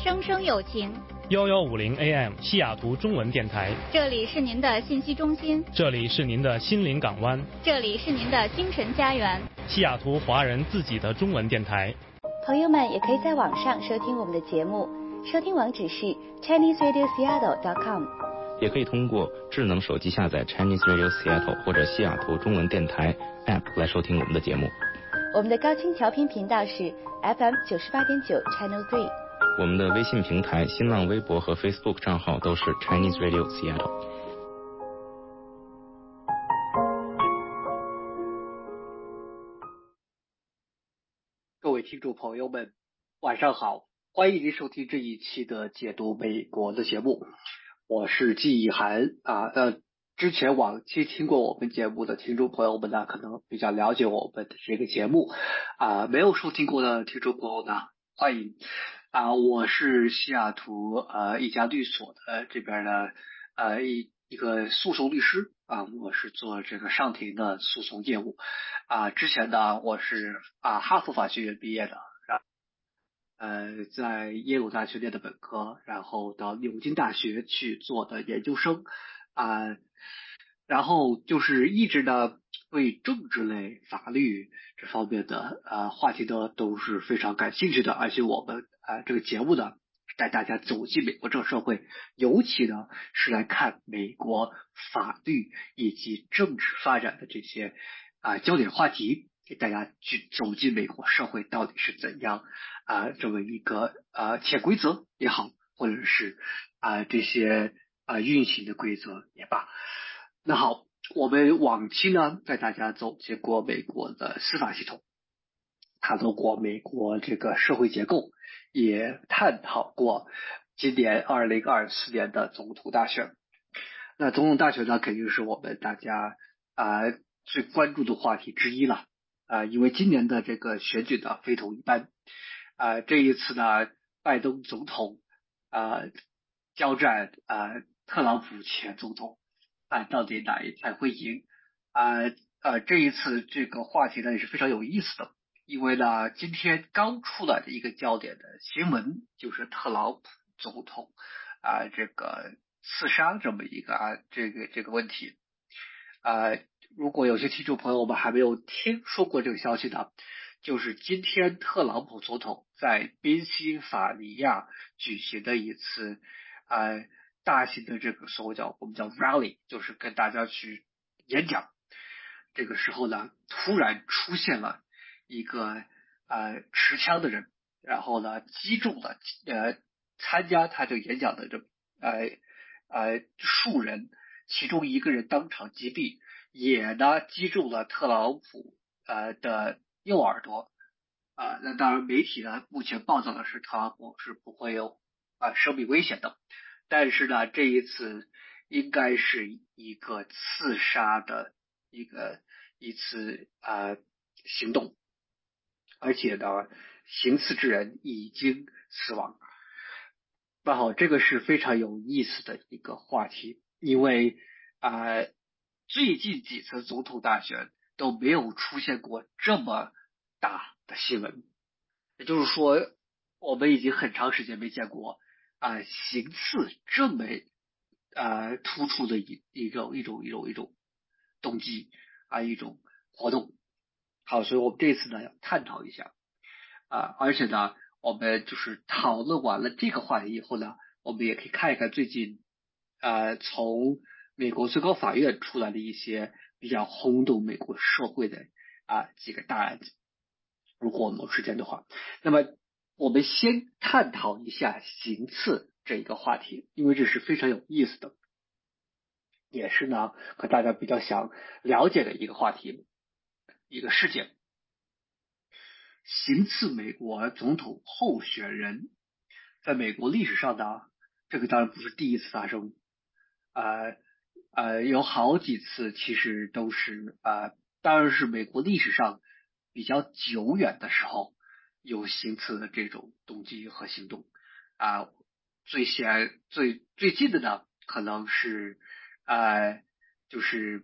声声有情。 1150 AM 西雅图中文电台， 这里是您的信息中心， 这里是您的心灵港湾， 这里是您的精神家园， 西雅图华人自己的中文电台。 朋友们也可以在网上收听我们的节目，收听网址是 ChineseRadioSeattle.com， 也可以通过智能手机下载 Chinese Radio Seattle 或者西雅图中文电台 App 来收听我们的节目。 我们的高清调频频道是 FM 98.9 Channel 3。 我们的微信平台、新浪微博和 Facebook 账号都是 Chinese Radio Seattle。 各位听众朋友们，晚上好，欢迎您收听这一期的解读美国的节目，我是季一涵啊。之前往期听过我们节目的听众朋友们呢，可能比较了解我们的这个节目啊，没有收听过的听众朋友呢，欢迎啊。我是西雅图一家律所的这边的一个诉讼律师啊，我是做这个上庭的诉讼业务啊。之前呢，我是哈佛法学院毕业的，在耶鲁大学念的本科，然后到牛津大学去做的研究生然后就是一直呢对政治类、法律这方面的话题呢都是非常感兴趣的，而且我们这个节目呢带大家走进美国这个社会，尤其呢是来看美国法律以及政治发展的这些焦点话题，给大家去走进美国社会到底是怎样这么一个潜规则也好，或者是这些运行的规则也罢。那好，我们往期呢带大家走进过美国的司法系统，谈论过美国这个社会结构，也探讨过今年2024年的总统大选。那总统大选呢，肯定是我们大家最关注的话题之一了因为今年的这个选举呢非同一般这一次呢，拜登总统交战特朗普前总统到底哪一派会赢这一次这个话题呢也是非常有意思的，因为呢今天刚出来的一个焦点的新闻就是特朗普总统这个刺杀这么一个这个问题如果有些听众朋友们还没有听说过这个消息呢，就是今天特朗普总统在宾夕法尼亚举行的一次大型的这个所谓我们叫 rally， 就是跟大家去演讲。这个时候呢，突然出现了一个持枪的人，然后呢击中了参加他这个演讲的这数人，其中一个人当场击毙，也呢击中了特朗普的右耳朵那当然媒体呢目前报道的是特朗普是不会有生命危险的，但是呢这一次应该是一个刺杀的一次行动，而且呢行刺之人已经死亡。那好，这个是非常有意思的一个话题，因为最近几次总统大选都没有出现过这么大的新闻，也就是说我们已经很长时间没见过行刺这么突出的一种动机一种活动。好，所以我们这次呢要探讨一下而且呢我们就是讨论完了这个话题以后呢，我们也可以看一看最近从美国最高法院出来的一些比较轰动美国社会的几个大案子，如果我们有时间的话。那么我们先探讨一下行刺这一个话题，因为这是非常有意思的，也是呢和大家比较想了解的一个话题，一个事件。行刺美国总统候选人，在美国历史上呢，这个当然不是第一次发生有好几次其实都是当然是美国历史上比较久远的时候有行刺的这种动机和行动最近的呢可能是就是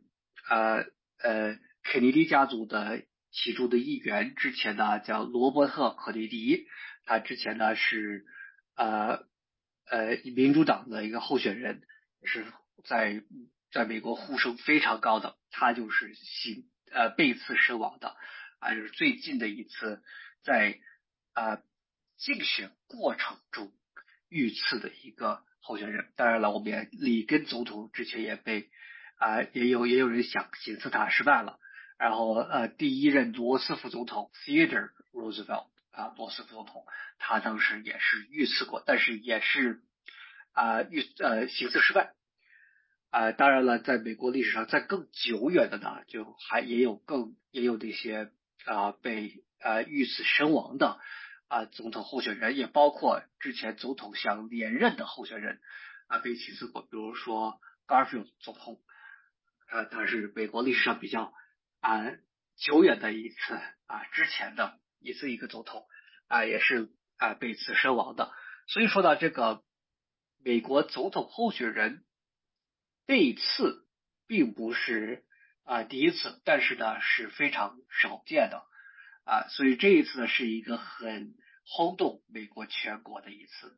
肯尼迪家族的其中的一员，之前呢叫罗伯特·肯尼迪，他之前呢是民主党的一个候选人，是在美国呼声非常高的，他就是被刺身亡的，就是最近的一次在竞选过程中遇刺的一个候选人。当然了，我们也里根总统之前也被也有人想行刺他失败了。然后第一任罗斯福总统 Theodore Roosevelt 罗斯福总统，他当时也是遇刺过，但是也是行刺失败。当然了，在美国历史上，在更久远的呢，就也有那些被遇刺身亡的总统候选人，也包括之前总统想连任的候选人被行刺过，比如说 Garfield 总统，他是美国历史上比较久远的一次之前的一个总统也是被刺身亡的。所以说呢，这个美国总统候选人被刺并不是第一次，但是呢是非常少见的所以这一次呢是一个很轰动美国全国的一次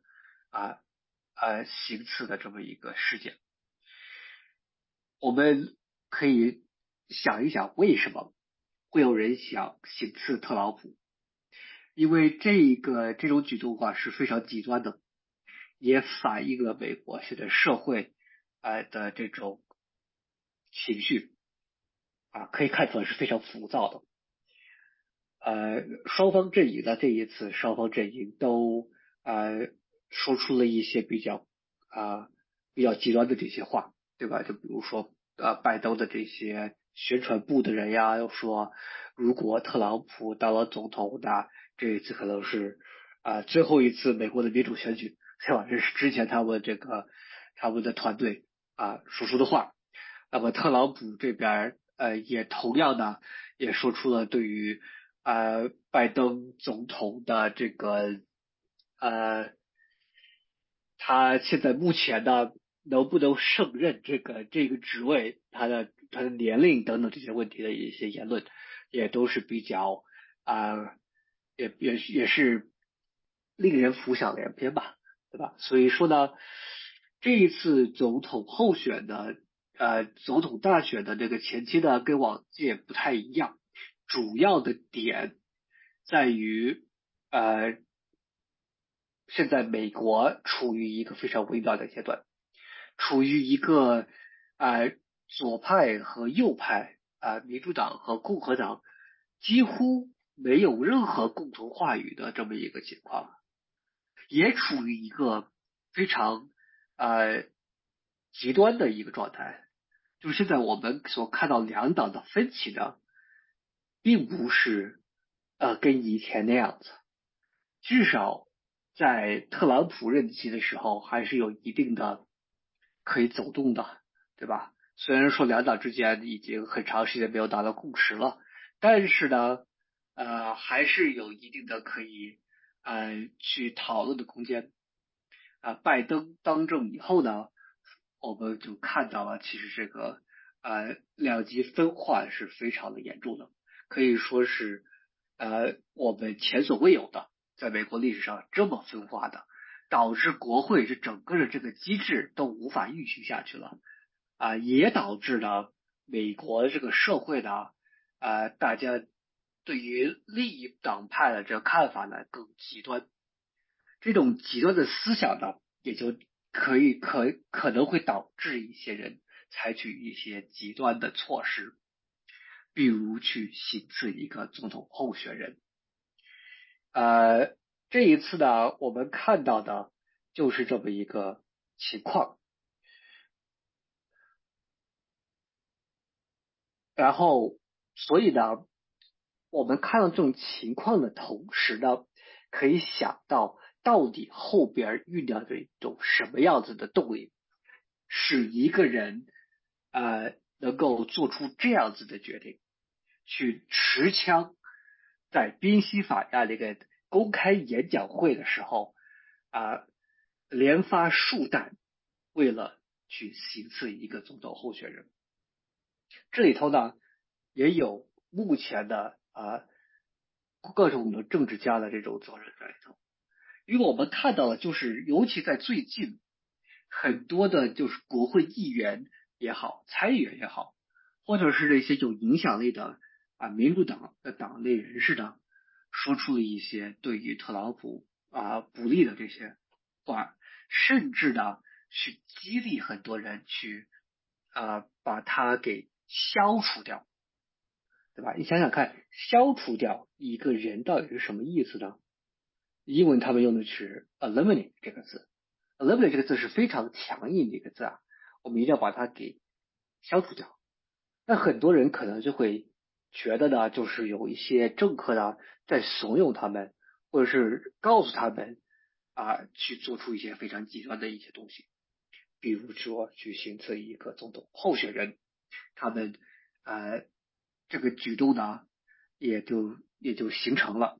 行刺的这么一个事件。我们可以想一想，为什么会有人想行刺特朗普？因为这种举动是非常极端的，也反映了美国现在社会的这种情绪可以看出来是非常浮躁的。双方阵营呢，这一次双方阵营都说出了一些比较极端的这些话，对吧？就比如说拜登的这些宣传部的人呀，又说如果特朗普当了总统，那这一次可能是最后一次美国的民主选举，对吧？这是之前他们的团队说出的话。那么特朗普这边也同样的也说出了对于拜登总统的这个他现在目前呢能不能胜任这个职位，他的年龄等等这些问题的一些言论，也都是比较也是令人浮想联翩吧，对吧？所以说呢，这一次总统候选的总统大选的这个前期呢，跟往届不太一样，主要的点在于现在美国处于一个非常微妙的阶段，处于一个左派和右派民主党和共和党几乎没有任何共同话语的这么一个情况，也处于一个非常极端的一个状态。就是现在我们所看到两党的分歧呢，并不是跟以前那样子，至少在特朗普任期的时候还是有一定的可以走动的，对吧？虽然说两党之间已经很长时间没有达到共识了，但是呢还是有一定的可以去讨论的空间。拜登当政以后呢，我们就看到了其实这个两极分化是非常的严重的，可以说是我们前所未有的，在美国历史上这么分化的，导致国会整个的这个机制都无法运行下去了也导致了美国这个社会呢大家对于另一党派的这个看法呢更极端，这种极端的思想呢也就可能会导致一些人采取一些极端的措施，比如去行刺一个总统候选人。这一次呢，我们看到的就是这么一个情况。然后，所以呢，我们看到这种情况的同时呢，可以想到到底后边酝酿着一种什么样子的动力，使一个人能够做出这样子的决定，去持枪在宾夕法尼亚那个公开演讲会的时候连发数弹，为了去行刺一个总统候选人。这里头呢也有目前的各种的政治家的这种责任在里头， 因为我们看到了，就是尤其在最近，很多的就是国会议员也好，参议员也好，或者是那些有影响力的民主党的党内人士呢，说出了一些对于特朗普不利的这些话，甚至呢去激励很多人去把他给消除掉，对吧？你想想看，消除掉一个人到底是什么意思呢？英文他们用的是 eliminate 这个字，eliminate 这个字是非常强硬的一个字我们一定要把它给消除掉。那很多人可能就会觉得呢，就是有一些政客呢在怂恿他们，或者是告诉他们去做出一些非常极端的一些东西，比如说去行刺一个总统候选人，他们这个举动呢也就形成了。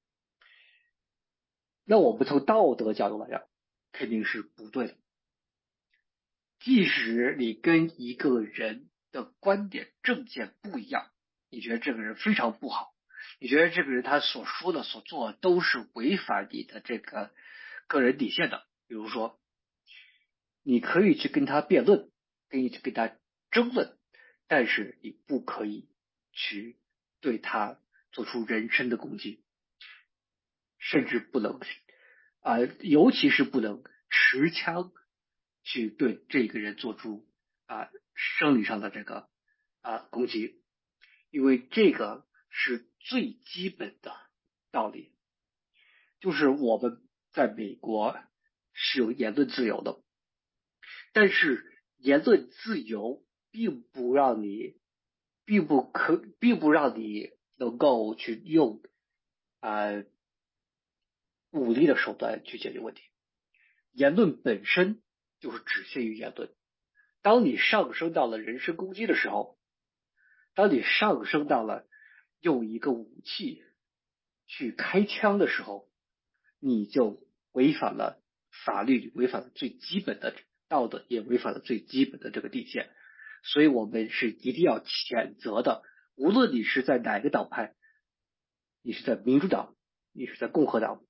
那我们从道德角度来讲，肯定是不对的。即使你跟一个人的观点、政见不一样，你觉得这个人非常不好，你觉得这个人他所说的、所做的都是违反你的这个个人底线的。比如说，你可以去跟他辩论，可以去跟他争论，但是你不可以去对他做出人身的攻击。甚至不能尤其是不能持枪去对这个人做出生理上的这个攻击，因为这个是最基本的道理，就是我们在美国是有言论自由的，但是言论自由并不让你能够去用武力的手段去解决问题。言论本身就是只限于言论，当你上升到了人身攻击的时候，当你上升到了用一个武器去开枪的时候，你就违反了法律，违反了最基本的道德，也违反了最基本的这个底线。所以我们是一定要谴责的，无论你是在哪个党派，你是在民主党，你是在共和党，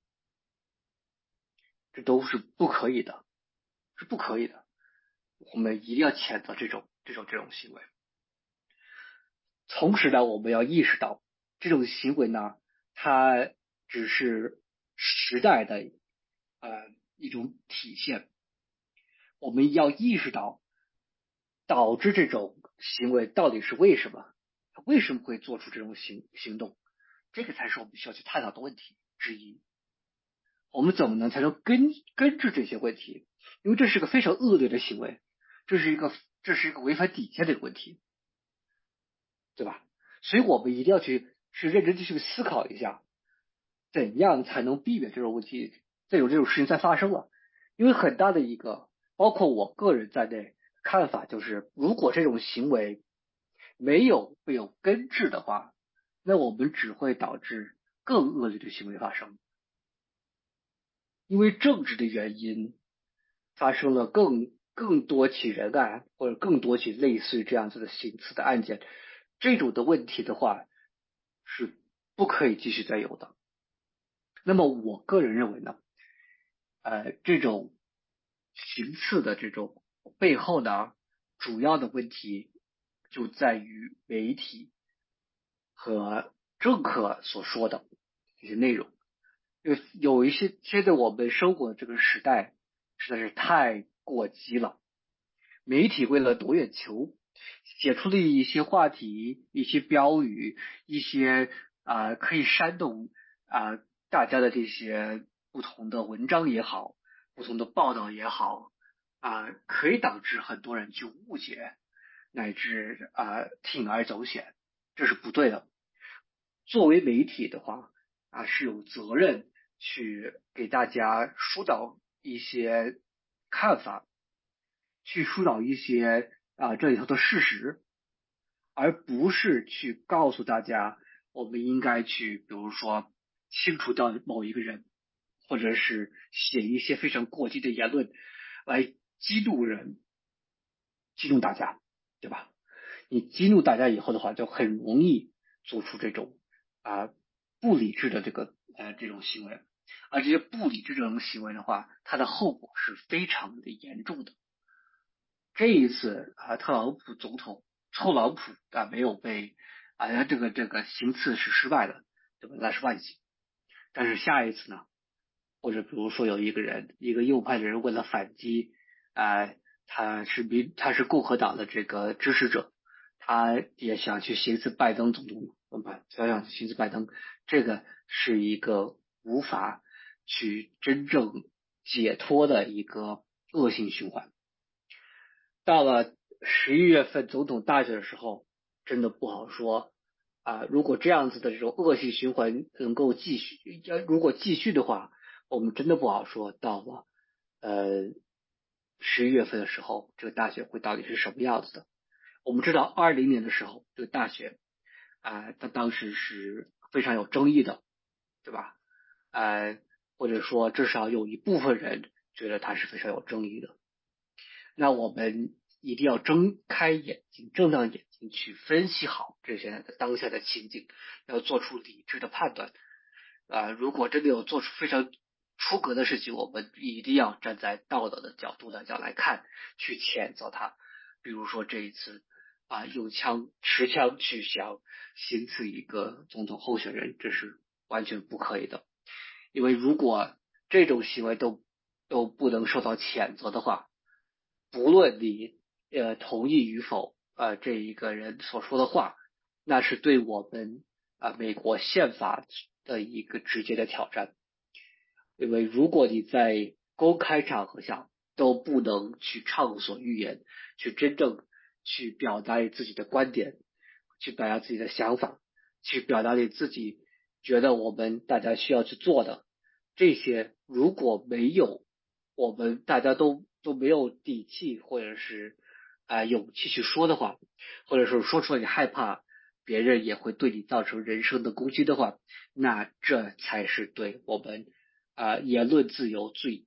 这都是不可以的，是不可以的。我们一定要谴责这种行为。同时呢，我们要意识到这种行为呢，它只是时代的一种体现。我们要意识到导致这种行为到底是为什么，他为什么会做出这种行动，这个才是我们需要去探讨的问题之一。我们怎么才能根治这些问题？因为这是个非常恶劣的行为，这是一个违反底线的一个问题，对吧？所以我们一定要去认真的去思考一下，怎样才能避免这种问题，这种事情再发生了。因为很大的一个，包括我个人在内看法就是，如果这种行为没有被根治的话，那我们只会导致更恶劣的行为发生。因为政治的原因，发生了更多起人案，或者更多起类似于这样子的行刺的案件，这种的问题的话是不可以继续再有的。那么我个人认为呢，这种行刺的这种背后呢，主要的问题就在于媒体和政客所说的这些内容。有一些现在我们生活的这个时代实在是太过激了，媒体为了夺眼球，写出的一些话题、一些标语、一些可以煽动大家的这些不同的文章也好，不同的报道也好可以导致很多人去误解，乃至铤而走险，这是不对的。作为媒体的话是有责任去给大家疏导一些看法，去疏导一些这里头的事实，而不是去告诉大家我们应该去比如说清除掉某一个人，或者是写一些非常过激的言论来激怒人，激怒大家，对吧？你激怒大家以后的话，就很容易做出这种不理智的这种行为。 而这些不理智这种行为的话，它的后果是非常的严重的。这一次特朗普总统臭朗普没有被这个行刺是失败的，对吧？那是万幸。但是下一次呢？或者比如说有一个右派的人为了反击，他是共和党的这个支持者，他也想去行刺拜登总统，想行刺拜登，这个是一个无法去真正解脱的一个恶性循环。到了11月份总统大选的时候，真的不好说如果这样子的这种恶性循环能够继续，如果继续的话，我们真的不好说到了11月份的时候，这个大选会到底是什么样子的。我们知道20年的时候，这个大选它当时是非常有争议的，对吧？或者说至少有一部分人觉得它是非常有争议的。那我们一定要睁开眼睛，睁大眼睛去分析好这些当下的情景，要做出理智的判断。如果真的有做出非常出格的事情，我们一定要站在道德的角度来看，去谴责他。比如说这一次用持枪去想行刺一个总统候选人，这是完全不可以的。因为如果这种行为都不能受到谴责的话，不论你同意与否这一个人所说的话，那是对我们美国宪法的一个直接的挑战。因为如果你在公开场合下都不能去畅所欲言，去真正去表达你自己的观点，去表达自己的想法，去表达你自己觉得我们大家需要去做的这些，如果没有我们大家都没有底气或者是勇气去说的话，或者说说出来你害怕别人也会对你造成人身的攻击的话，那这才是对我们言论自由最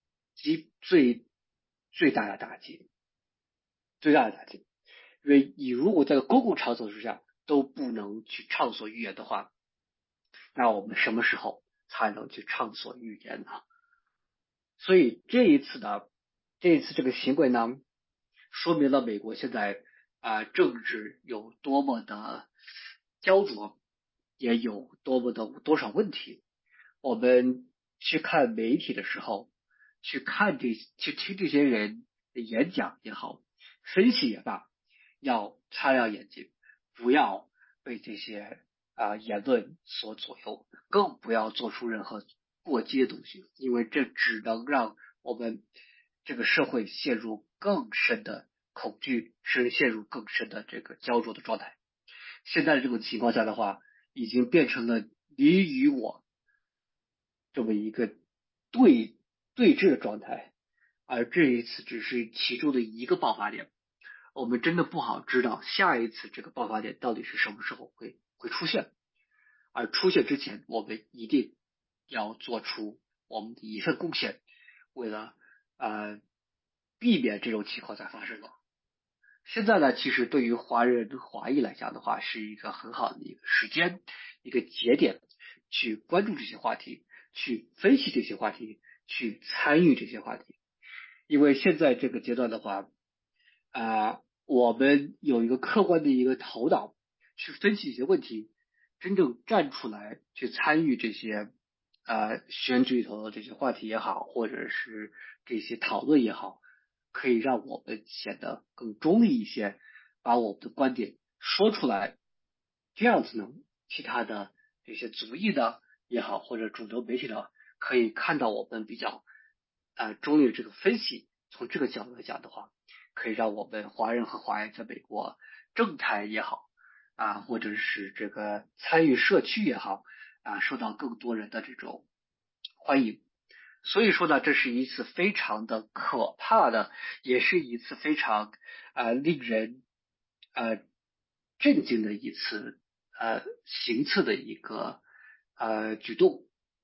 大的打击，最大的打击。因为你如果在公共场所之下都不能去畅所欲言的话，那我们什么时候才能去畅所欲言呢？所以这一次这个行为呢，说明了美国现在政治有多么的焦灼，也有多少问题。我们去看媒体的时候，去听这些人的演讲也好，分析也罢，要擦亮眼睛，不要被这些言论所左右，更不要做出任何过激的东西，因为这只能让我们这个社会陷入更深的恐惧，甚至陷入更深的这个焦灼的状态。现在这种情况下的话，已经变成了你与我这么一个对峙的状态，而这一次只是其中的一个爆发点，我们真的不好知道下一次这个爆发点到底是什么时候会出现，而出现之前，我们一定要做出我们的一份贡献，为了避免这种情况再发生了。现在呢，其实对于华裔来讲的话，是一个很好的一个时间，一个节点，去关注这些话题，去分析这些话题，去参与这些话题。因为现在这个阶段的话，我们有一个客观的一个头脑，去分析一些问题，真正站出来去参与这些选举里头的这些话题也好，或者是这些讨论也好，可以让我们显得更中立一些，把我们的观点说出来，这样子呢，其他的这些族裔的也好，或者主流媒体的，可以看到我们比较中立的这个分析。从这个角度来讲的话，可以让我们华人和华裔在美国政坛也好或者是这个参与社区也好受到更多人的这种欢迎。所以说呢，这是一次非常的可怕的，也是一次非常令人震惊的一次行刺的一个举动。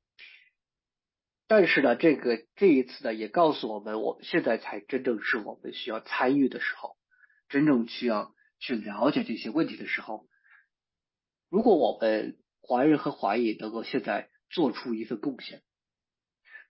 但是呢，这一次呢，也告诉我们，我们现在才真正是我们需要参与的时候，真正需要去了解这些问题的时候。如果我们华人和华裔能够现在做出一份贡献，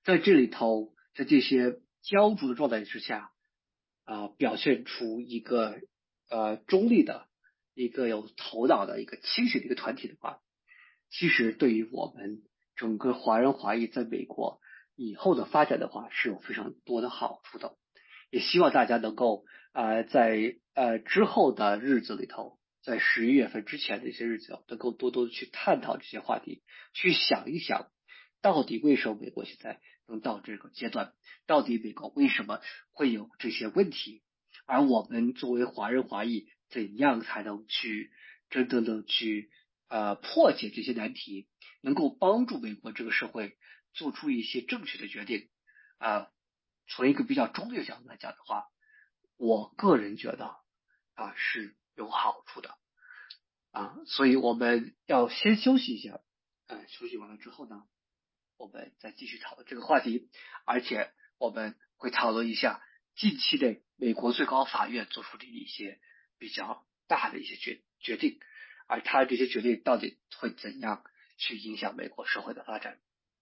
在这里头，在这些焦灼的状态之下，表现出一个中立的、一个有头脑的、一个清醒的一个团体的话，其实对于我们整个华人华裔在美国以后的发展的话，是有非常多的好处的。也希望大家能够在之后的日子里头，在11月份之前的一些日子，能够多多的去探讨这些话题，去想一想，到底为什么美国现在能到这个阶段？到底美国为什么会有这些问题？而我们作为华人华裔，怎样才能去真正的去破解这些难题，能够帮助美国这个社会做出一些正确的决定？从一个比较中立的角度来讲的话，我个人觉得是有好处的所以我们要先休息一下，休息完了之后呢，我们再继续讨论这个话题，而且我们会讨论一下近期内美国最高法院做出的一些比较大的一些决定，而他这些决定到底会怎样去影响美国社会的发展。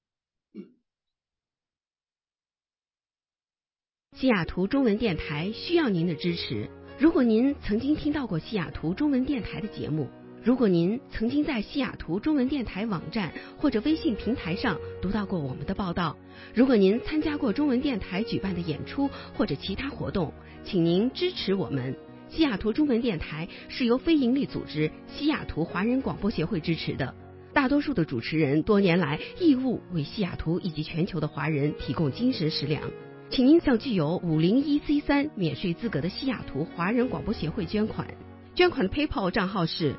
西雅图中文电台需要您的支持。如果您曾经听到过西雅图中文电台的节目，如果您曾经在西雅图中文电台网站或者微信平台上读到过我们的报道，如果您参加过中文电台举办的演出或者其他活动，请您支持我们。西雅图中文电台是由非营利组织西雅图华人广播协会支持的，大多数的主持人多年来义务为西雅图以及全球的华人提供精神食粮。请您向具有501C3免税资格的西雅图华人广播协会捐款。捐款的 PayPal 账号是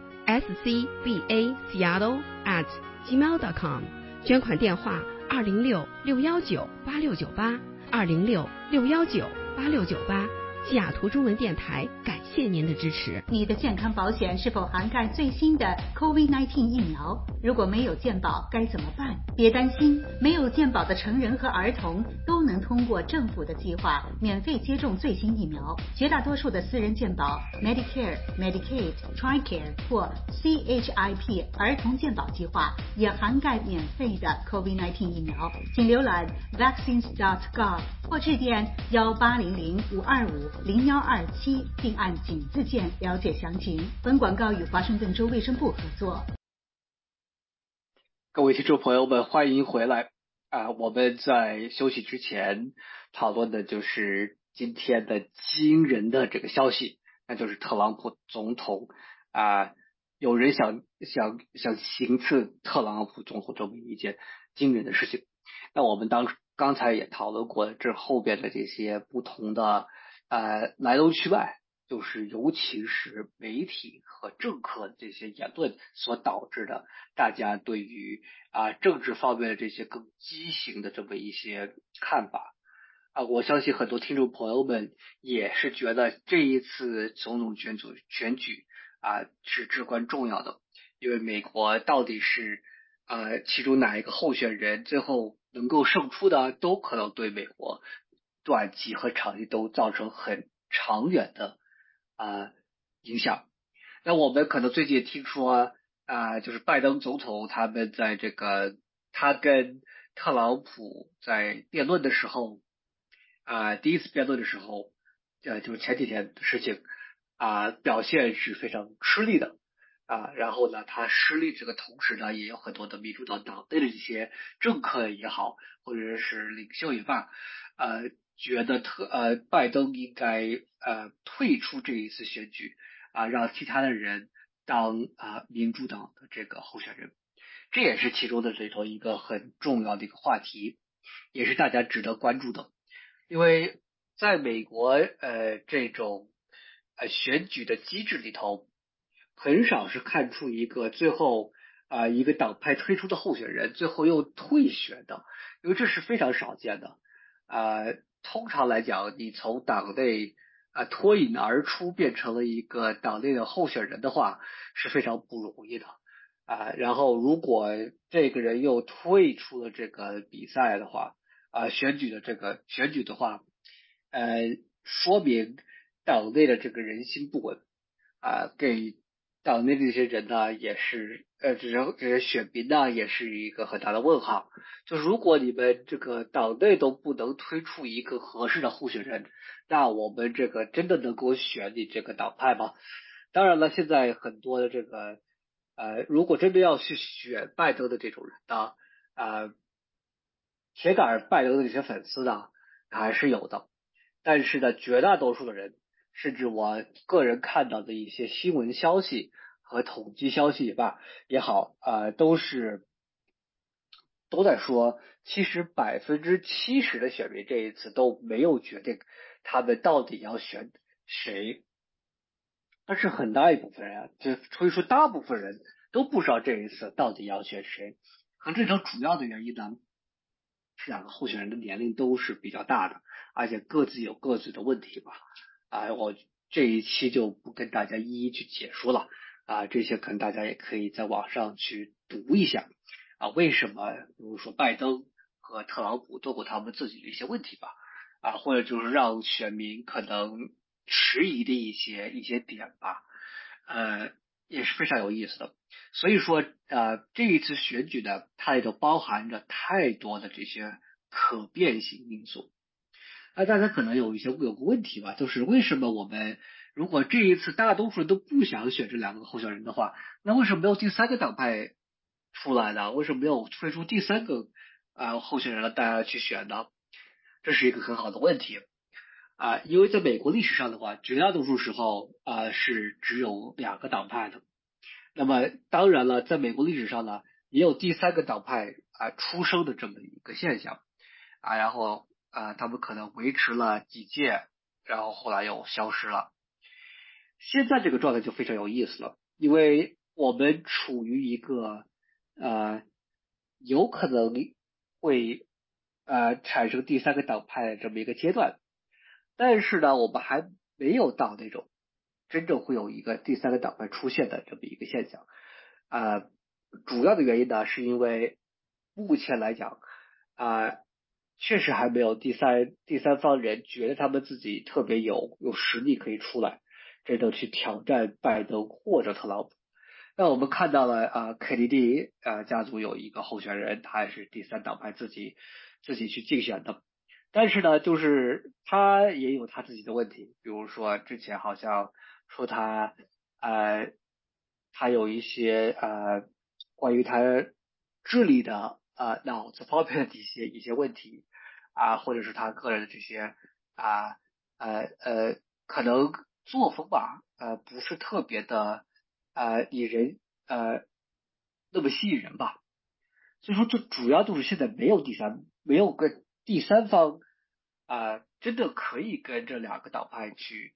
scbaseattle@gmail.com， 捐款电话206-619-8698 206-619-8698。西雅图中文电台感谢您的支持。 你的健康保险是否涵盖最新的 COVID-19 疫苗？如果没有健保该怎么办？别担心，没有健保的成人和儿童都能通过政府的计划免费接种最新疫苗。绝大多数的私人健保 Medicare、Medicaid、TRICARE 或 CHIP 儿童健保计划也涵盖免费的 COVID-19 疫苗。请浏览 vaccines.gov 或致电1800-525-0127并按井字键了解详情。本广告与华盛顿州卫生部合作。 各位听众朋友们，欢迎回来我们在休息之前讨论的就是今天的惊人的这个消息，那就是特朗普总统有人想行刺特朗普总统这么一件惊人的事情。那我们刚才也讨论过这后边的这些不同的来龙去脉，就是尤其是媒体和政客这些言论所导致的，大家对于政治方面的这些更畸形的这么一些看法我相信很多听众朋友们也是觉得这一次总统选举是至关重要的，因为美国到底是其中哪一个候选人最后能够胜出的，都可能对美国短期和长期都造成很长远的影响。那我们可能最近也听说就是拜登总统他们在他跟特朗普在辩论的时候第一次辩论的时候就是前几天的事情表现是非常吃力的然后呢他失利这个同时呢，也有很多的民主党党内的一些政客也好，或者是领袖也罢觉得拜登应该退出这一次选举让其他的人当民主党的这个候选人，这也是其中的这种一个很重要的一个话题，也是大家值得关注的。因为在美国这种选举的机制里头，很少是看出一个最后一个党派推出的候选人最后又退选的，因为这是非常少见的通常来讲，你从党内脱颖而出变成了一个党内的候选人的话是非常不容易的然后如果这个人又退出了这个比赛的话选举的话说明党内的这个人心不稳给党内的这些人呢，也是这些选民呢，也是一个很大的问号。就如果你们这个党内都不能推出一个合适的候选人，那我们这个真的能够选你这个党派吗？当然了，现在很多的这个如果真的要去选拜登的这种人呢，铁杆拜登的这些粉丝呢，还是有的。但是呢，绝大多数的人，甚至我个人看到的一些新闻消息和统计消息也好，都在说，其实70%的选民这一次都没有决定他们到底要选谁。但是很大一部分人就可以说大部分人都不知道这一次到底要选谁。可这种主要的原因呢，这两个候选人的年龄都是比较大的，而且各自有各自的问题吧。我这一期就不跟大家一一去解说了。这些可能大家也可以在网上去读一下。为什么比如说拜登和特朗普都有他们自己的一些问题吧。或者就是让选民可能迟疑的一些点吧。也是非常有意思的。所以说这一次选举呢，它里头包含着太多的这些可变性因素。大家可能有个问题吧，就是为什么我们如果这一次大多数人都不想选这两个候选人的话，那为什么没有第三个党派出来呢？为什么没有推出第三个候选人让大家去选呢？这是一个很好的问题。因为在美国历史上的话，绝大多数时候是只有两个党派的。那么当然了，在美国历史上呢，也有第三个党派出生的这么一个现象。然后他们可能维持了几届，然后后来又消失了。现在这个状态就非常有意思了，因为我们处于一个有可能会产生第三个党派的这么一个阶段。但是呢，我们还没有到那种真正会有一个第三个党派出现的这么一个现象。主要的原因呢，是因为目前来讲确实还没有第三方人觉得他们自己特别有实力可以出来，真正去挑战拜登或者特朗普。那我们看到了肯尼迪家族有一个候选人，他也是第三党派自己去竞选的。但是呢，就是他也有他自己的问题，比如说之前好像说他有一些关于他智力的脑子方面的一些问题。或者是他个人的这些可能作风吧，不是特别的引人那么吸引人吧。所以说，这主要就是现在没有个第三方真的可以跟这两个党派去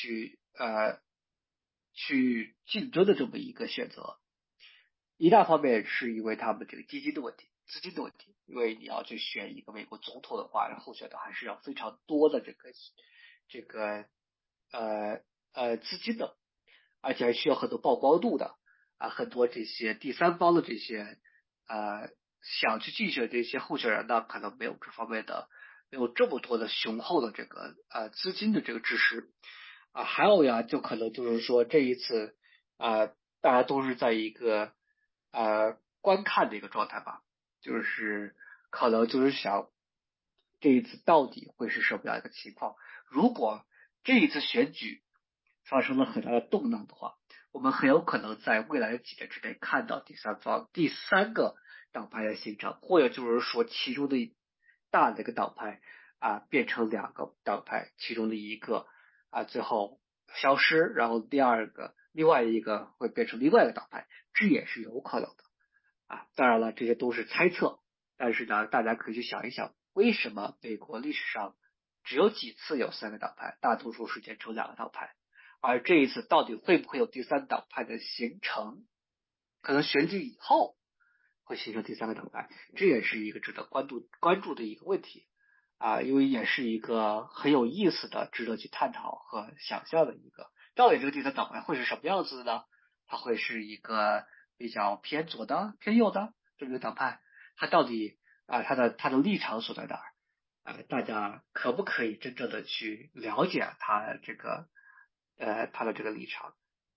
竞争的这么一个选择。一大方面是因为他们这个资金的问题，因为你要去选一个美国总统的话，然后候选的还是要非常多的这个资金的，而且还需要很多曝光度的很多这些第三方的这些想去竞选这些候选人呢，可能没有这方面的没有这么多的雄厚的这个资金的这个支持。还有呀，就可能就是说这一次大家都是在一个观看的一个状态吧，就是可能就是想这一次到底会是什么样一个情况。如果这一次选举发生了很大的动荡的话，我们很有可能在未来的几年之内看到第三个党派的形成，或者就是说其中的大的一个党派变成两个党派，其中的一个最后消失，然后另外一个会变成另外一个党派，这也是有可能的。当然了，这些都是猜测，但是呢，大家可以去想一想，为什么美国历史上只有几次有三个党派，大多数时间只有两个党派，而这一次到底会不会有第三党派的形成？可能选举以后会形成第三个党派，这也是一个值得关注的一个问题因为也是一个很有意思的、值得去探讨和想象的一个，到底这个第三党派会是什么样子的呢？它会是一个比较偏左的、偏右的这么一个党派，它到底它的立场所在哪儿？大家可不可以真正的去了解它的这个立场？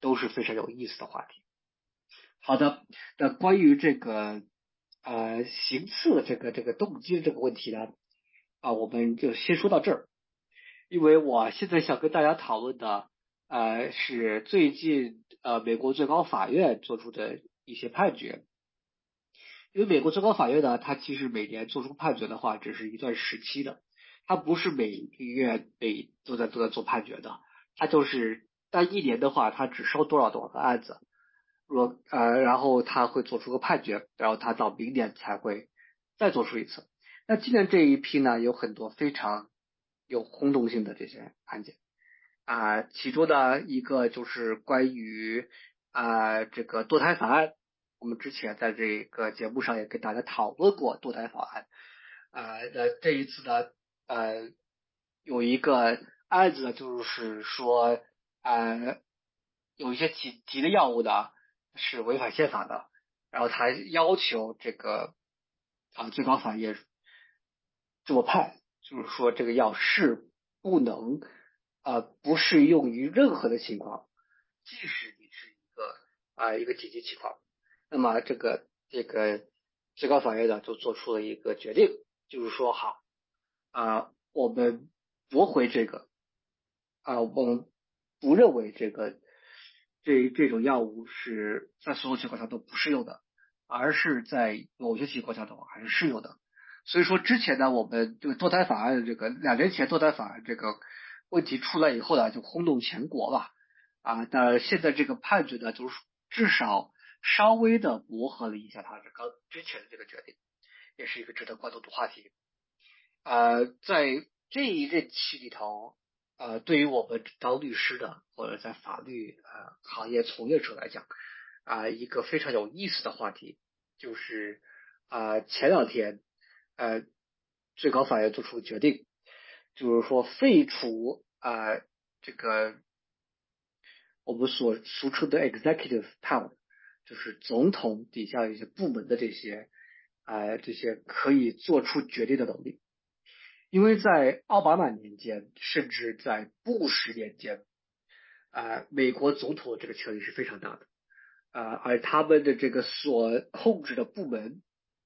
都是非常有意思的话题。好的，那关于这个行刺这个动机这个问题呢，我们就先说到这儿，因为我现在想跟大家讨论的是最近美国最高法院做出的一些判决。因为美国最高法院呢，它其实每年做出判决的话，只是一段时期的，它不是每个月都在做判决的，它就是单一年的话，它只收多少个案子，然后他会做出个判决，然后他到明年才会再做出一次。那今年这一批呢，有很多非常有轰动性的这些案件其中的一个就是关于这个堕胎法案。我们之前在这个节目上也跟大家讨论过堕胎法案那这一次呢有一个案子呢，就是说有一些紧急的药物呢是违反宪法的，然后他要求这个最高法院这么判，就是说这个药是不能不适用于任何的情况，即使你是一个紧急情况。那么这个最高法院呢就做出了一个决定，就是说好我们驳回这个我们不认为这种药物是在所有情况下都不适用的，而是在某些情况下的话还是适用的。所以说之前呢，我们这个堕胎法案2年前堕胎法案这个问题出来以后呢，就轰动全国吧但现在这个判决呢，就是至少稍微的磨合了一下他之前的这个决定，也是一个值得关注的话题在这一任期里头对于我们当律师的或者在法律行业从业者来讲一个非常有意思的话题，就是前2天最高法院做出决定，就是说废除这个我们所俗称的 executive power， 就是总统底下一些部门的这些可以做出决定的能力。因为在奥巴马年间，甚至在布什年间美国总统这个权力是非常大的而他们的这个所控制的部门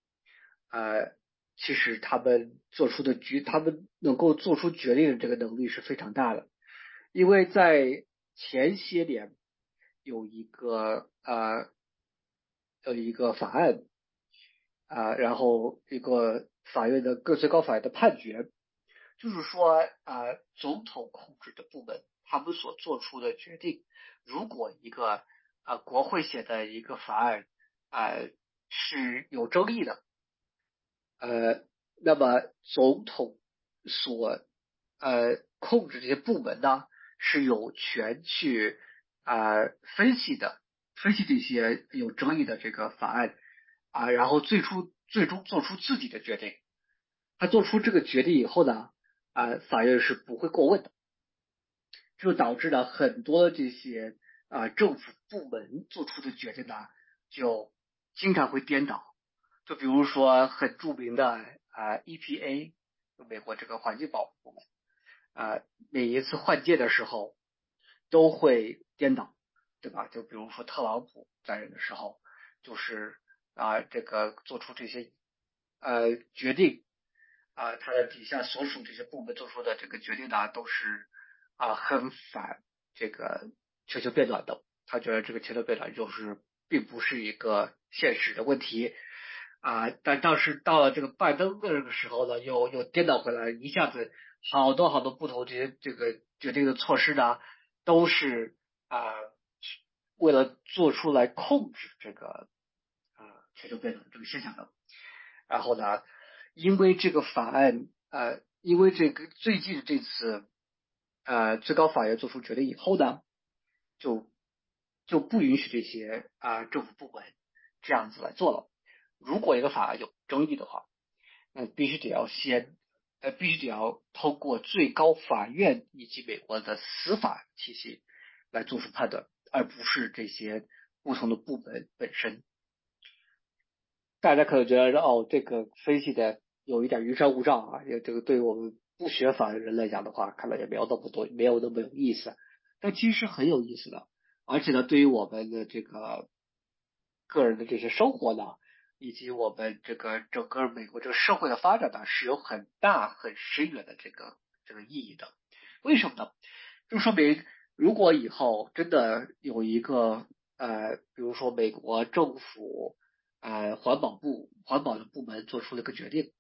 其实他们能够做出决定的这个能力是非常大的。因为在前些年有一个法案然后一个最高法院的判决，就是说总统控制的部门他们所做出的决定，如果一个国会写的一个法案是有争议的那么总统所控制这些部门呢是有权去分析这些有争议的这个法案然后最终做出自己的决定。他做出这个决定以后呢法院是不会过问的，就导致了很多这些政府部门做出的决定呢就经常会颠倒。就比如说很著名的EPA， 美国这个环境保护部门每一次换届的时候都会颠倒，对吧？就比如说特朗普在任的时候，就是这个做出这些决定他的底下所属这些部门做出的这个决定呢，都是很反这个全球变暖的。他觉得这个全球变暖就是并不是一个现实的问题但倒是到了这个拜登的这个时候呢，又颠倒回来，一下子好多不同这个决定的措施呢，都是为了做出来控制这个全球变暖这个现象的。然后呢，因为这个法案因为这个最近这次最高法院做出决定以后呢，就不允许这些政府部门这样子来做了。如果一个法案有争议的话，那必须得要通过最高法院以及美国的司法体系来做出判断，而不是这些不同的部门本身。大家可能觉得这个分析的有一点云山雾罩这个对于我们不学法的人来讲的话，看来也没有那么有意思，但其实很有意思的而且呢，对于我们的这个个人的这些生活呢，以及我们这个整个美国这个社会的发展呢，是有很大很深远的这个意义的。为什么呢？就说明如果以后真的有一个比如说美国政府环保的部门做出了一个决定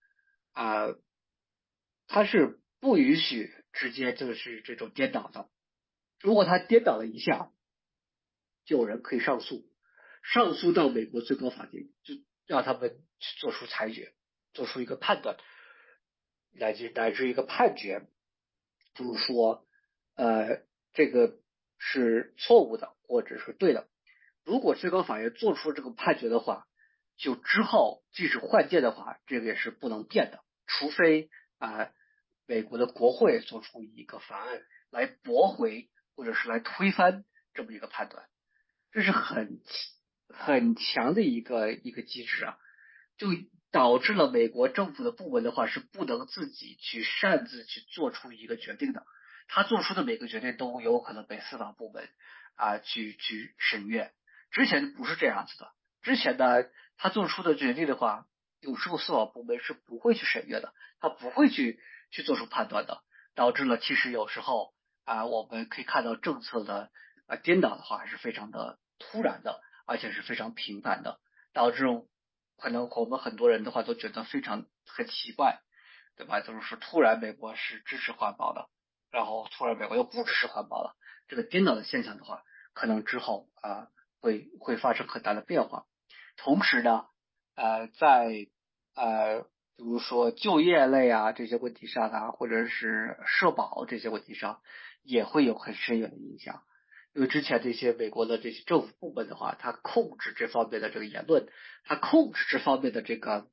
它是不允许直接就是这种颠倒的。如果他颠倒了一下，就有人可以上诉，上诉到美国最高法庭，就让他们去做出裁决，做出一个判断，乃至一个判决，就是说这个是错误的或者是对的。如果最高法院做出这个判决的话，就之后即使换届的话，这个也是不能变的，除非美国的国会做出一个法案来驳回或者是来推翻这么一个判断。这是很强的一个机制啊，就导致了美国政府的部门的话是不能自己去擅自去做出一个决定的，他做出的每个决定都有可能被司法部门去审阅。之前不是这样子的，之前呢他做出的决定的话，有时候司法部门是不会去审阅的，他不会去做出判断的，导致了其实有时候我们可以看到政策的颠倒的话还是非常的突然的，而且是非常频繁的，导致可能我们很多人的话都觉得很奇怪，对吧？就是说突然美国是支持环保的，然后突然美国又不支持环保了，这个颠倒的现象的话，可能之后会发生很大的变化。同时呢，在比如说就业类这些问题上或者是社保这些问题上，也会有很深远的影响。因为之前这些美国的这些政府部门的话，它控制这方面的这个言论，它控制这方面的这个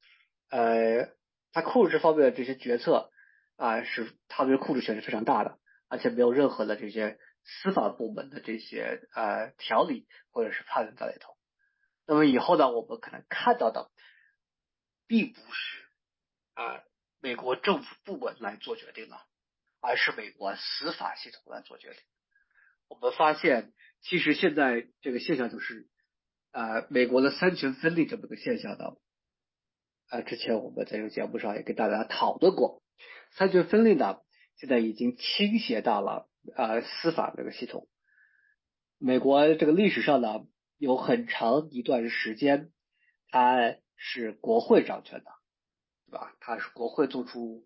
它控制这方面的这些决策是他们的控制权是非常大的，而且没有任何的这些司法部门的这些条理或者是判断在里头。那么以后呢，我们可能看到的并不是美国政府部门来做决定了，而是美国司法系统来做决定。我们发现，其实现在这个现象就是美国的三权分立这么个现象呢。之前我们在这个节目上也跟大家讨论过，三权分立呢，现在已经倾斜到了司法这个系统。美国这个历史上呢，有很长一段时间，它是国会掌权的，对吧？它是国会做出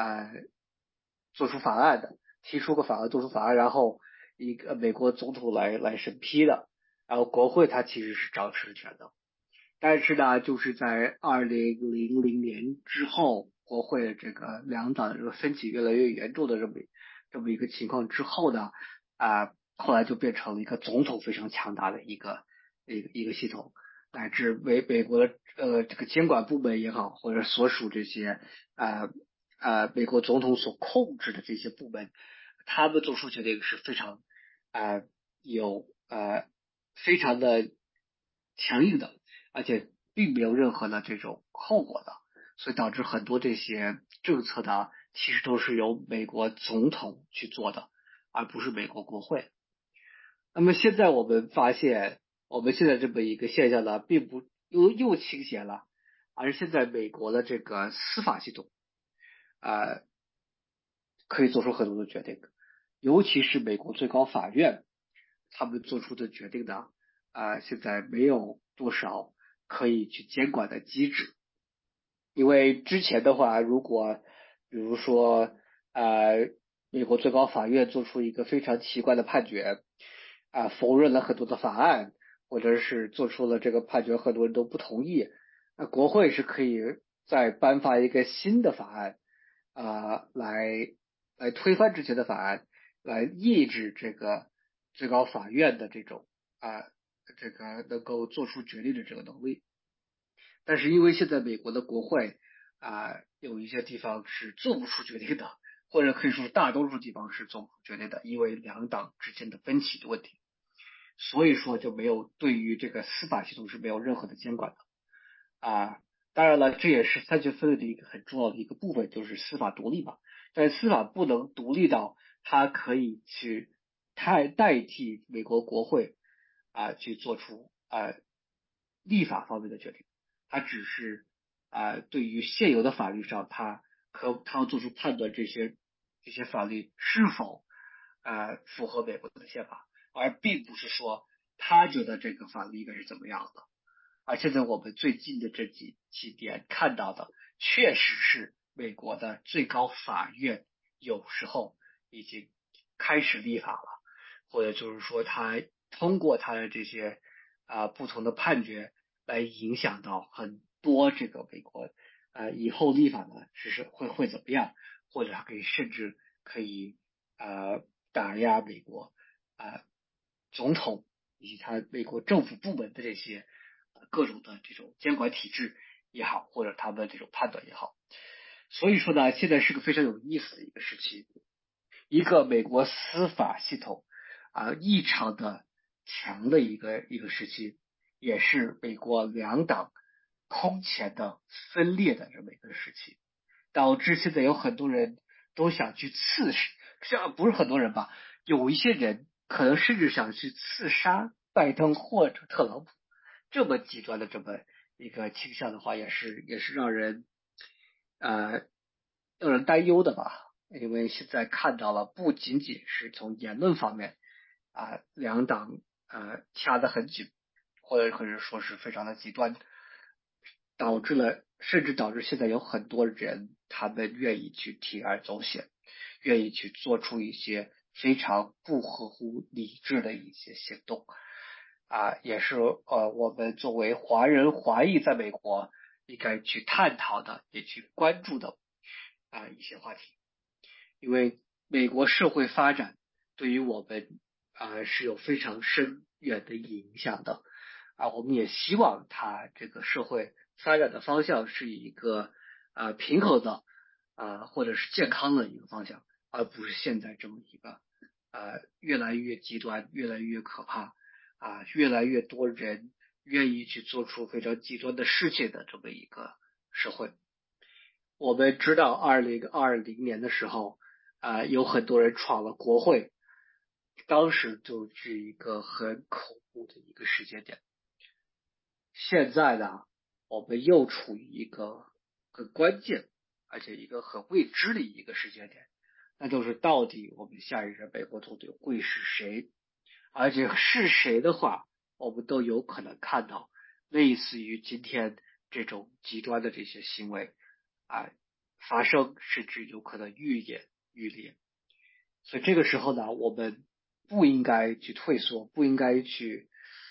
法案的，提出个法案，做出法案，然后一个美国总统来审批的，然后国会它其实是掌实权的。但是呢，就是在2000年之后，国会这个两党的这个分歧越来越严重的这么一个情况之后呢，后来就变成了一个总统非常强大的一个系统，乃至美国的这个监管部门也好，或者所属这些美国总统所控制的这些部门，他们做出决定是非常非常的强硬的。而且并没有任何的这种后果的，所以导致很多这些政策呢，其实都是由美国总统去做的，而不是美国国会。那么现在我们发现，我们现在这么一个现象呢，并不又倾斜了，而现在美国的这个司法系统可以做出很多的决定，尤其是美国最高法院他们做出的决定呢，现在没有多少可以去监管的机制。因为之前的话，如果比如说美国最高法院做出一个非常奇怪的判决否认了很多的法案，或者是做出了这个判决很多人都不同意，那国会是可以再颁发一个新的法案来推翻之前的法案，来抑制这个最高法院的这种这个能够做出决定的这个能力。但是因为现在美国的国会有一些地方是做不出决定的，或者可以说大多数地方是做不出决定的，因为两党之间的分歧的问题，所以说就没有对于这个司法系统是没有任何的监管的当然了，这也是三权分立的一个很重要的一个部分，就是司法独立嘛。但是司法不能独立到它可以去代替美国国会去做出立法方面的决定，它只是对于现有的法律上，它要做出判断，这些法律是否符合美国的宪法，而并不是说他觉得这个法律应该是怎么样的。而现在我们最近的这几年看到的，确实是美国的最高法院有时候已经开始立法了，或者就是说他通过他的这些不同的判决来影响到很多这个美国以后立法呢是会怎么样，或者甚至可以打压美国总统以及他美国政府部门的这些各种的这种监管体制也好，或者他们这种判断也好。所以说呢，现在是个非常有意思的一个时期，一个美国司法系统异常的强的一个时期，也是美国两党空前的分裂的这么一个时期，导致现在有很多人都想去不是很多人吧，有一些人可能甚至想去刺杀拜登或者特朗普，这么极端的这么一个倾向的话，也是让人担忧的吧。因为现在看到了，不仅仅是从言论方面两党掐得很紧，或者说是非常的极端，甚至导致现在有很多人他们愿意去铤而走险，愿意去做出一些非常不合乎理智的一些行动也是我们作为华裔在美国应该去探讨的，也去关注的一些话题。因为美国社会发展对于我们是有非常深远的影响的我们也希望它这个社会发展的方向是以一个平衡的或者是健康的一个方向，而不是现在这么一个越来越极端、越来越可怕越来越多人愿意去做出非常极端的事情的这么一个社会。我们知道2020年的时候有很多人闯了国会，当时就是一个很恐怖的一个时间点。现在呢，我们又处于一个很关键而且一个很未知的一个时间点，那就是到底我们下一任美国总统会是谁，而且是谁的话，我们都有可能看到类似于今天这种极端的这些行为发生，甚至有可能愈演愈烈。所以这个时候呢，我们不应该去退缩，不应该去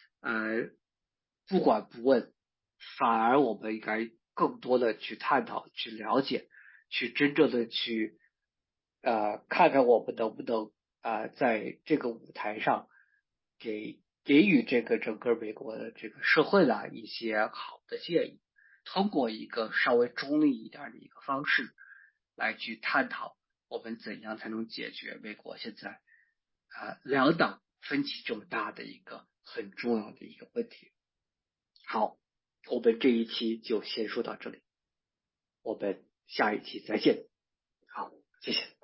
不管不问，反而我们应该更多的去探讨、去了解、去真正的去看看我们能不能在这个舞台上给予这个整个美国的这个社会的一些好的建议，通过一个稍微中立一点的一个方式来去探讨我们怎样才能解决美国现在两党分歧这么大的一个很重要的一个问题。好，我们这一期就先说到这里，我们下一期再见。好，谢谢。